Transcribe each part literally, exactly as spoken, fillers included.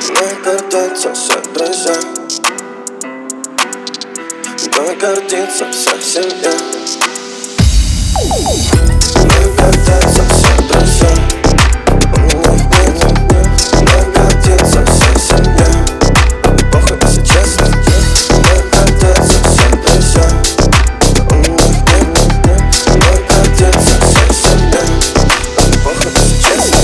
Мы гордятся все друзья, мной гордится вся семья. Мы гордятся все друзья, у меня их нет. Мной гордится вся семья, мне похуй, если честно. Мы гордятся все друзья, у меня их нет. Мной гордится вся семья, мне похуй, если честно.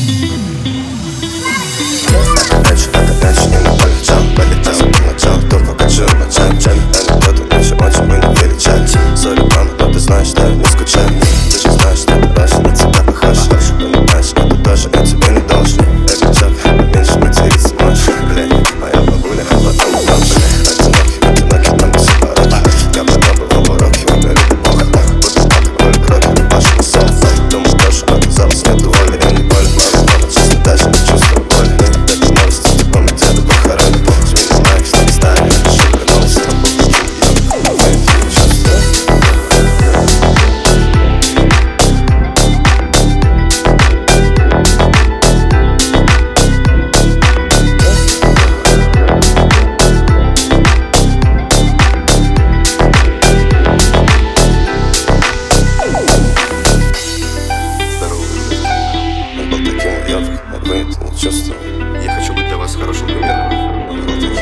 Дальше, так дальше, не на полетел, полетел, начал, только хочу начать чат. Анекдоты еще очень мы не перечать. Сори, мама, но ты знаешь, что я не скучаю. Ты же знаешь, что я раньше на тебя похож. Понимаешь, что ты тоже, я тебе не должен. Эти чат, меньше материться можешь. Блядь, моя бабуля, потом удобно. Одинокий, одинокий, там все пороки. Я подобрал в уроки, выбрали ты бога. Будто алкоголь, кровь, не пашу на сол. Думаю, тоже оказалось, нету воли, я не болен. Мама, честно, даже не чувствую боли. Это новости, ты помни, деда похоронен. Жми на лайк, снова ставим, напиши, вернулся. Я хочу быть для вас хорошим примером.